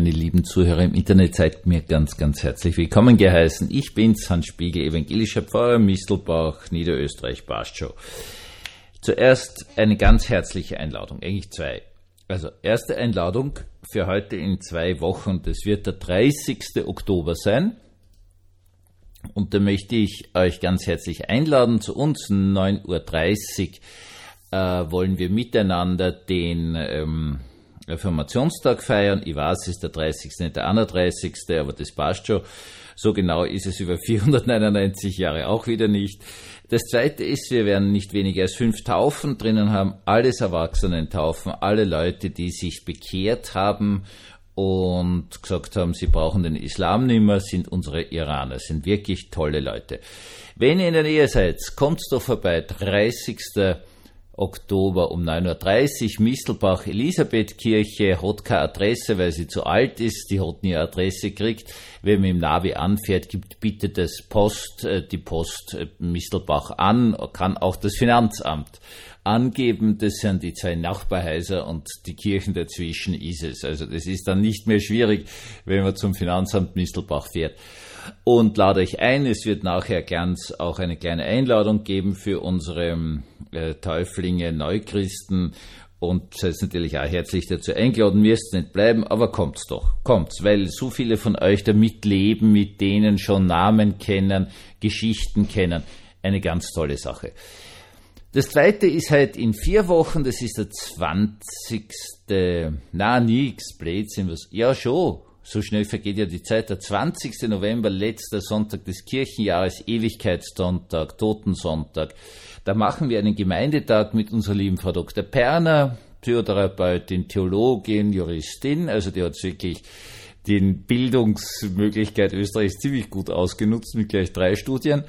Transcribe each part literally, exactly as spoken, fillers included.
meine lieben Zuhörer im Internet, seid mir ganz, ganz herzlich willkommen geheißen. Ich bin's, Hans Spiegel, evangelischer Pfarrer, Mistelbach, Niederösterreich, Baschow. Zuerst eine ganz herzliche Einladung, eigentlich zwei. Also erste Einladung für heute in zwei Wochen, das wird der dreißigsten Oktober sein. Und da möchte ich euch ganz herzlich einladen zu uns, neun Uhr dreißig äh, wollen wir miteinander den ähm, Reformationstag feiern. Ich weiß, es ist der dreißigste, nicht der einunddreißigste, aber das passt schon. So genau ist es über vierhundertneunundneunzig Jahre auch wieder nicht. Das zweite ist, wir werden nicht weniger als fünf Taufen drinnen haben, alles Erwachsenen-Taufen, alle Leute, die sich bekehrt haben und gesagt haben, sie brauchen den Islam nicht mehr, sind unsere Iraner, sind wirklich tolle Leute. Wenn ihr in der Nähe seid, kommt doch vorbei, dreißigsten Oktober um neun Uhr dreißig, Mistelbach, Elisabethkirche, hat keine Adresse, weil sie zu alt ist, die hat nie eine Adresse gekriegt. Wenn man im Navi anfährt, gibt bitte das Post, die Post Mistelbach an, kann auch das Finanzamt angeben, das sind die zwei Nachbarhäuser und die Kirchen dazwischen ist es. Also das ist dann nicht mehr schwierig, wenn man zum Finanzamt Mistelbach fährt. Und lade euch ein, es wird nachher ganz auch eine kleine Einladung geben für unsere äh, Täuflinge, Neuchristen und seid natürlich auch herzlich dazu eingeladen, müsst nicht bleiben, aber kommt's doch, kommt's, weil so viele von euch da mitleben, mit denen schon Namen kennen, Geschichten kennen, eine ganz tolle Sache. Das zweite ist halt in vier Wochen, das ist der zwanzigste Na, nix, Blödsinn, was, ja schon, so schnell vergeht ja die Zeit, der zwanzigsten November, letzter Sonntag des Kirchenjahres, Ewigkeitssonntag, Totensonntag. Da machen wir einen Gemeindetag mit unserer lieben Frau Doktor Perner, Psychotherapeutin, Theologin, Juristin, also die hat wirklich den Bildungsmöglichkeit Österreichs ziemlich gut ausgenutzt mit gleich drei Studien.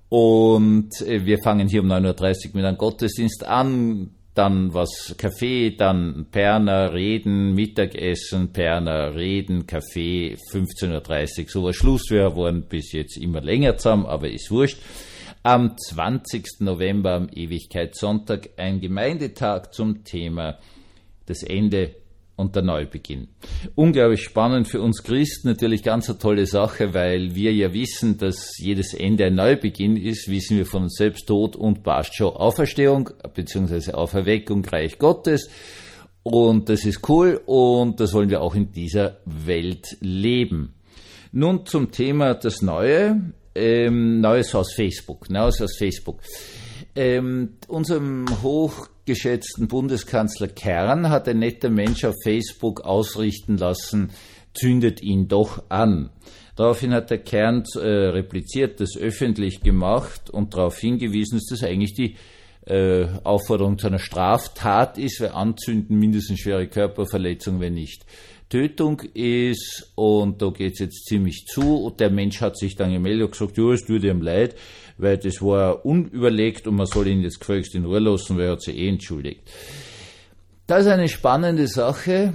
Und wir fangen hier um neun Uhr dreißig mit einem Gottesdienst an, dann was Kaffee, dann Perner, Reden, Mittagessen, Perner, Reden, Kaffee, fünfzehn Uhr dreißig, so war Schluss. Wir waren bis jetzt immer länger zusammen, aber ist wurscht. Am zwanzigsten November, am Ewigkeitssonntag, ein Gemeindetag zum Thema das Ende und der Neubeginn. Unglaublich spannend für uns Christen, natürlich ganz eine tolle Sache, weil wir ja wissen, dass jedes Ende ein Neubeginn ist, wissen wir von uns selbst, Tod und passt schon Auferstehung, beziehungsweise Auferweckung, Reich Gottes. Und das ist cool und das wollen wir auch in dieser Welt leben. Nun zum Thema das Neue, ähm, Neues aus Facebook, Neues aus Facebook. Ähm, unserem hochgeschätzten Bundeskanzler Kern hat ein netter Mensch auf Facebook ausrichten lassen, zündet ihn doch an. Daraufhin hat der Kern äh, repliziert, das öffentlich gemacht und darauf hingewiesen, dass das eigentlich die äh, Aufforderung zu einer Straftat ist, weil Anzünden mindestens schwere Körperverletzung, wenn nicht Tötung ist, und da geht's jetzt ziemlich zu, und der Mensch hat sich dann gemeldet und gesagt, ja, es tut ihm leid, weil das war unüberlegt und man soll ihn jetzt gefälligst in Ruhe lassen, weil er hat sich eh entschuldigt. Das ist eine spannende Sache.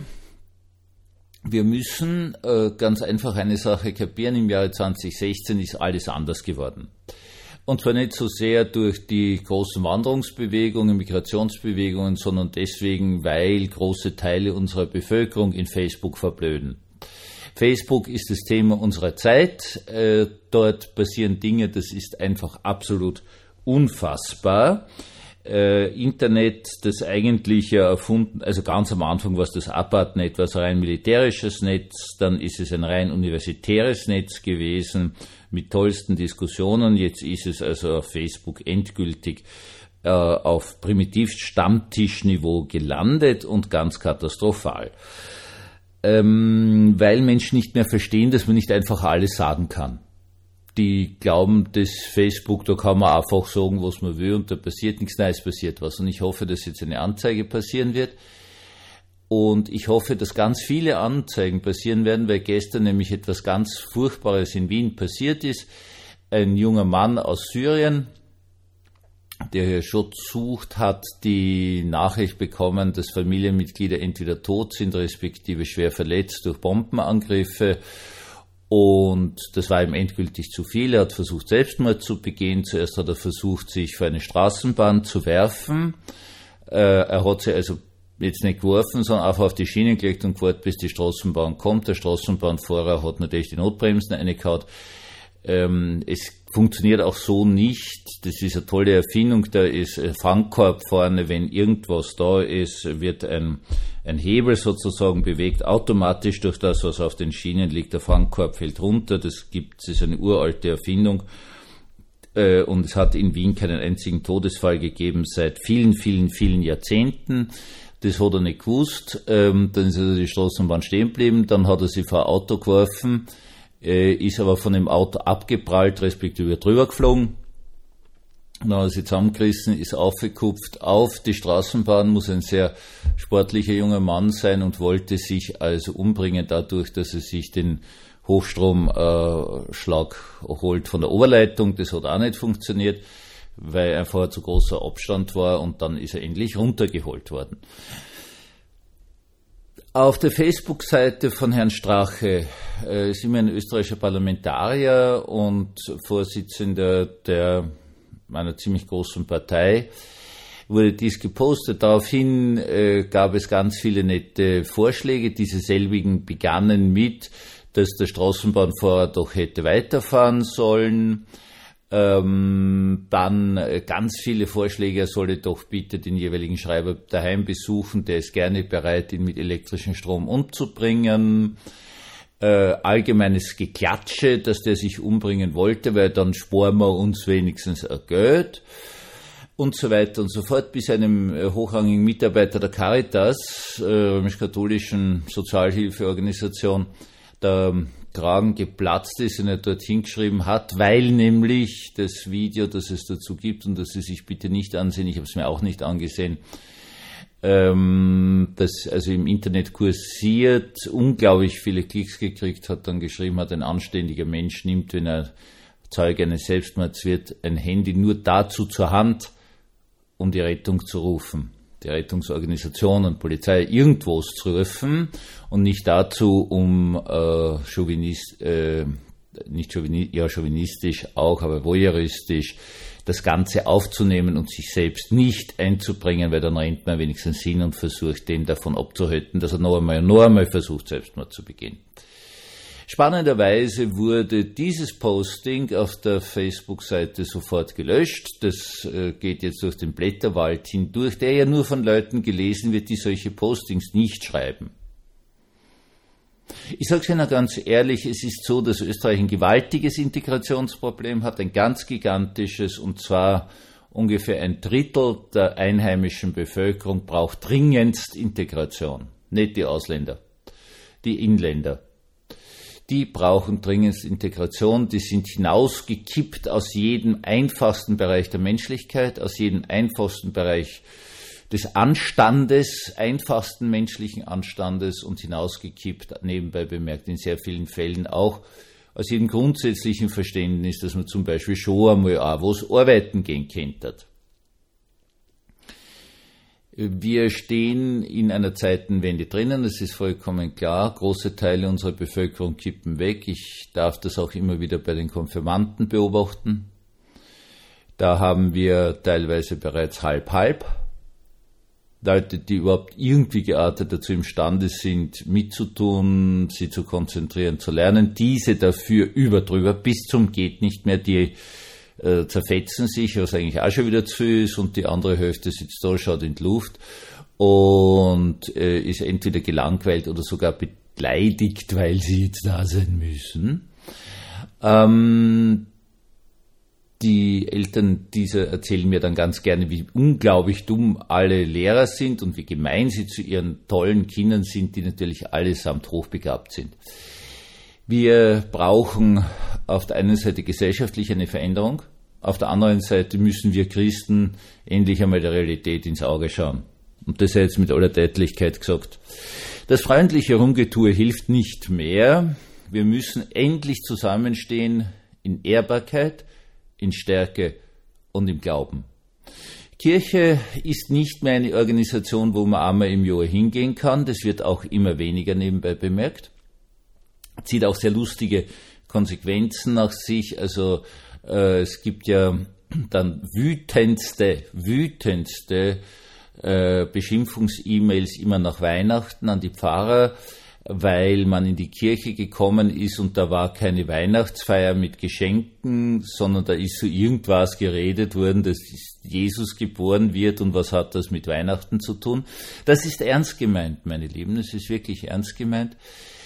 Wir müssen äh, ganz einfach eine Sache kapieren, im Jahre zwanzig sechzehn ist alles anders geworden. Und zwar nicht so sehr durch die großen Wanderungsbewegungen, Migrationsbewegungen, sondern deswegen, weil große Teile unserer Bevölkerung in Facebook verblöden. Facebook ist das Thema unserer Zeit. Äh, dort passieren Dinge, das ist einfach absolut unfassbar. Äh, Internet, das eigentlich ja erfunden, also ganz am Anfang war es das Apartnet, was ein rein militärisches Netz, dann ist es ein rein universitäres Netz gewesen, mit tollsten Diskussionen. Jetzt ist es also auf Facebook endgültig äh, auf Primitiv-Stammtischniveau gelandet und ganz katastrophal. Ähm, weil Menschen nicht mehr verstehen, dass man nicht einfach alles sagen kann. Die glauben, dass Facebook, da kann man einfach sagen, was man will und da passiert nichts, nein, es passiert was. Und ich hoffe, dass jetzt eine Anzeige passieren wird. Und ich hoffe, dass ganz viele Anzeigen passieren werden, weil gestern nämlich etwas ganz Furchtbares in Wien passiert ist. Ein junger Mann aus Syrien, der hier Schutz sucht, hat die Nachricht bekommen, dass Familienmitglieder entweder tot sind, respektive schwer verletzt durch Bombenangriffe. Und das war ihm endgültig zu viel. Er hat versucht, Selbstmord zu begehen. Zuerst hat er versucht, sich vor eine Straßenbahn zu werfen. Er hat sich also jetzt nicht geworfen, sondern einfach auf die Schienen gelegt und gewartet, bis die Straßenbahn kommt. Der Straßenbahnfahrer hat natürlich die Notbremsen reingehauen. Ähm, es funktioniert auch so nicht. Das ist eine tolle Erfindung. Da ist ein Fangkorb vorne. Wenn irgendwas da ist, wird ein, ein Hebel sozusagen bewegt, automatisch durch das, was auf den Schienen liegt. Der Fangkorb fällt runter. Das gibt, das ist eine uralte Erfindung. Äh, und es hat in Wien keinen einzigen Todesfall gegeben seit vielen, vielen, vielen Jahrzehnten. Das hat er nicht gewusst. Ähm, dann ist also die Straßenbahn stehen geblieben. Dann hat er sie vor ein Auto geworfen. Ist aber von dem Auto abgeprallt, respektive drüber geflogen. Dann hat er sich zusammengerissen, ist aufgekupft auf die Straßenbahn, muss ein sehr sportlicher junger Mann sein und wollte sich also umbringen dadurch, dass er sich den Hochstromschlag äh, holt von der Oberleitung. Das hat auch nicht funktioniert, weil einfach ein zu großer Abstand war und dann ist er endlich runtergeholt worden. Auf der Facebook-Seite von Herrn Strache äh, ist immer ein österreichischer Parlamentarier und Vorsitzender der einer ziemlich großen Partei, wurde dies gepostet. Daraufhin äh, gab es ganz viele nette Vorschläge. Diese selbigen begannen mit, dass der Straßenbahnfahrer doch hätte weiterfahren sollen. Ähm, dann ganz viele Vorschläge, er solle doch bitte den jeweiligen Schreiber daheim besuchen, der ist gerne bereit, ihn mit elektrischem Strom umzubringen. Äh, allgemeines Geklatsche, dass der sich umbringen wollte, weil dann sparen wir uns wenigstens ein Geld und so weiter und so fort, bis einem äh, hochrangigen Mitarbeiter der Caritas, äh, römisch-katholischen Sozialhilfeorganisation, der Kragen geplatzt ist und er dorthin geschrieben hat, weil nämlich das Video, das es dazu gibt und das Sie sich bitte nicht ansehen, ich habe es mir auch nicht angesehen, ähm, das also im Internet kursiert, unglaublich viele Klicks gekriegt hat, dann geschrieben hat, ein anständiger Mensch nimmt, wenn er Zeuge eines Selbstmords wird, ein Handy nur dazu zur Hand, um die Rettung zu rufen. Die Rettungsorganisation und Polizei irgendwo zu rufen und nicht dazu, um äh, Chauvinist, äh, nicht chauvinistisch, ja chauvinistisch auch, aber voyeuristisch das Ganze aufzunehmen und sich selbst nicht einzubringen, weil dann rennt man wenigstens hin und versucht, den davon abzuhalten, dass er noch einmal, noch einmal versucht, Selbstmord zu begehen. Spannenderweise wurde dieses Posting auf der Facebook-Seite sofort gelöscht. Das äh, geht jetzt durch den Blätterwald hindurch, der ja nur von Leuten gelesen wird, die solche Postings nicht schreiben. Ich sage es Ihnen ganz ehrlich, es ist so, dass Österreich ein gewaltiges Integrationsproblem hat, ein ganz gigantisches, und zwar ungefähr ein Drittel der einheimischen Bevölkerung braucht dringendst Integration, nicht die Ausländer, die Inländer. Die brauchen dringend Integration, die sind hinausgekippt aus jedem einfachsten Bereich der Menschlichkeit, aus jedem einfachsten Bereich des Anstandes, einfachsten menschlichen Anstandes und hinausgekippt, nebenbei bemerkt in sehr vielen Fällen auch aus jedem grundsätzlichen Verständnis, dass man zum Beispiel schon einmal auch was arbeiten gehen könnte. Wir stehen in einer Zeitenwende drinnen, das ist vollkommen klar. Große Teile unserer Bevölkerung kippen weg. Ich darf das auch immer wieder bei den Konfirmanden beobachten. Da haben wir teilweise bereits halb-halb. Leute, die überhaupt irgendwie geartet dazu imstande sind, mitzutun, sie zu konzentrieren, zu lernen. Diese dafür überdrüber bis zum geht nicht mehr, die Äh, zerfetzen sich, was eigentlich auch schon wieder zu viel ist, und die andere Hälfte sitzt da, schaut in die Luft und äh, ist entweder gelangweilt oder sogar beleidigt, weil sie jetzt da sein müssen. Ähm, die Eltern dieser erzählen mir dann ganz gerne, wie unglaublich dumm alle Lehrer sind und wie gemein sie zu ihren tollen Kindern sind, die natürlich allesamt hochbegabt sind. Wir brauchen auf der einen Seite gesellschaftlich eine Veränderung, auf der anderen Seite müssen wir Christen endlich einmal der Realität ins Auge schauen. Und das jetzt mit aller Deutlichkeit gesagt. Das freundliche Rumgetue hilft nicht mehr. Wir müssen endlich zusammenstehen in Ehrbarkeit, in Stärke und im Glauben. Kirche ist nicht mehr eine Organisation, wo man einmal im Jahr hingehen kann. Das wird auch immer weniger, nebenbei bemerkt. Zieht auch sehr lustige Konsequenzen nach sich. Also äh, es gibt ja dann wütendste, wütendste äh, Beschimpfungs-E-Mails immer nach Weihnachten an die Pfarrer, weil man in die Kirche gekommen ist und da war keine Weihnachtsfeier mit Geschenken, sondern da ist so irgendwas geredet worden, dass Jesus geboren wird und was hat das mit Weihnachten zu tun. Das ist ernst gemeint, meine Lieben, das ist wirklich ernst gemeint.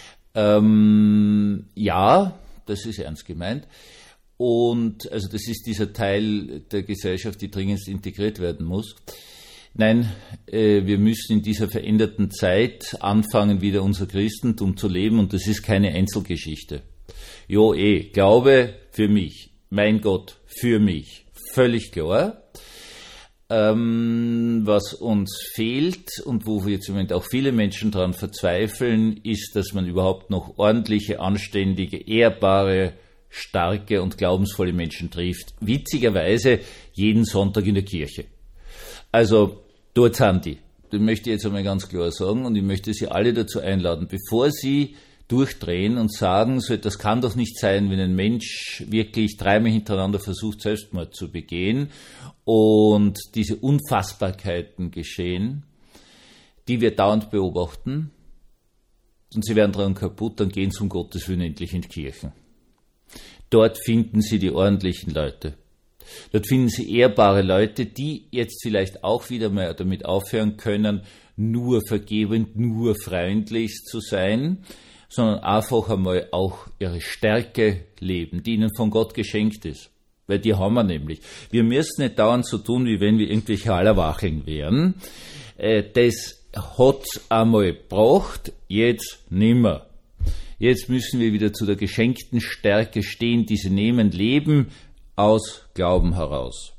Ähm, ja, das ist ernst gemeint. Und also das ist dieser Teil der Gesellschaft, die dringend integriert werden muss. Nein, äh, wir müssen in dieser veränderten Zeit anfangen, wieder unser Christentum zu leben und das ist keine Einzelgeschichte. Jo, eh, Glaube für mich, mein Gott für mich, völlig klar. Ähm, was uns fehlt und wo wir jetzt im Moment auch viele Menschen daran verzweifeln, ist, dass man überhaupt noch ordentliche, anständige, ehrbare, starke und glaubensvolle Menschen trifft. Witzigerweise jeden Sonntag in der Kirche. Also, dort sind die. Das möchte ich jetzt einmal ganz klar sagen und ich möchte Sie alle dazu einladen, bevor Sie durchdrehen und sagen, so, das kann doch nicht sein, wenn ein Mensch wirklich dreimal hintereinander versucht, Selbstmord zu begehen und diese Unfassbarkeiten geschehen, die wir dauernd beobachten und Sie werden daran kaputt, dann gehen Sie um Gottes Willen endlich in die Kirchen. Dort finden Sie die ordentlichen Leute. Dort finden Sie ehrbare Leute, die jetzt vielleicht auch wieder mal damit aufhören können, nur vergebend, nur freundlich zu sein, sondern einfach einmal auch ihre Stärke leben, die ihnen von Gott geschenkt ist. Weil die haben wir nämlich. Wir müssen nicht dauernd so tun, wie wenn wir irgendwelche Allerwacheln wären. Das hat's einmal gebracht, jetzt nimmer. Jetzt müssen wir wieder zu der geschenkten Stärke stehen, die sie nehmen, leben, aus Glauben heraus.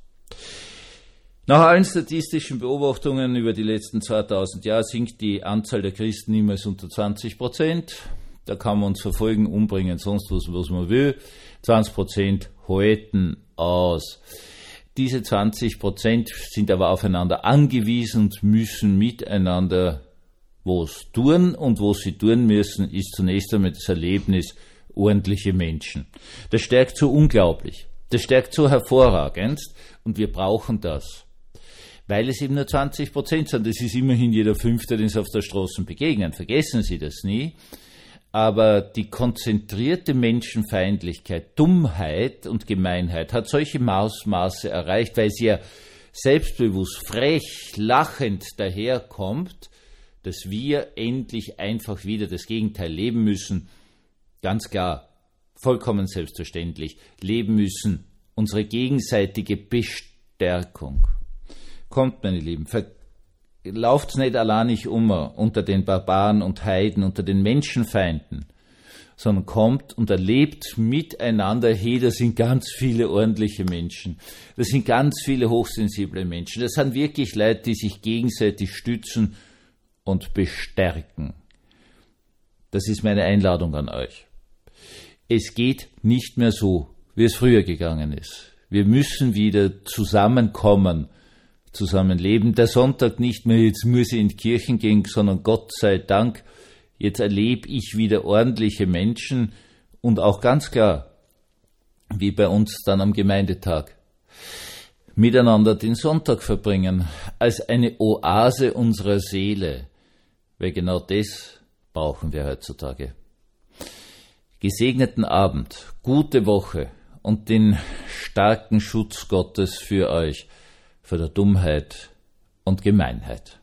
Nach allen statistischen Beobachtungen über die letzten zweitausend Jahre sinkt die Anzahl der Christen niemals unter zwanzig Prozent. Da kann man uns verfolgen, umbringen, sonst was, was man will. zwanzig Prozent halten aus. Diese zwanzig Prozent sind aber aufeinander angewiesen und müssen miteinander was tun. Und was sie tun müssen, ist zunächst einmal das Erlebnis ordentliche Menschen. Das stärkt so unglaublich. Das stärkt so hervorragend und wir brauchen das. Weil es eben nur zwanzig Prozent sind. Das ist immerhin jeder Fünfte, den Sie auf der Straße begegnen. Vergessen Sie das nie. Aber die konzentrierte Menschenfeindlichkeit, Dummheit und Gemeinheit hat solche Ausmaße erreicht, weil sie ja selbstbewusst, frech, lachend daherkommt, dass wir endlich einfach wieder das Gegenteil leben müssen. Ganz klar. Vollkommen selbstverständlich, leben müssen, unsere gegenseitige Bestärkung. Kommt, meine Lieben, lauft's nicht alleinig um unter den Barbaren und Heiden, unter den Menschenfeinden, sondern kommt und erlebt miteinander, hey, das sind ganz viele ordentliche Menschen, das sind ganz viele hochsensible Menschen, das sind wirklich Leute, die sich gegenseitig stützen und bestärken. Das ist meine Einladung an euch. Es geht nicht mehr so, wie es früher gegangen ist. Wir müssen wieder zusammenkommen, zusammenleben. Der Sonntag nicht mehr, jetzt muss ich in die Kirchen gehen, sondern Gott sei Dank, jetzt erlebe ich wieder ordentliche Menschen und auch ganz klar, wie bei uns dann am Gemeindetag, miteinander den Sonntag verbringen, als eine Oase unserer Seele, weil genau das brauchen wir heutzutage. Gesegneten Abend, gute Woche und den starken Schutz Gottes für euch, vor der Dummheit und Gemeinheit.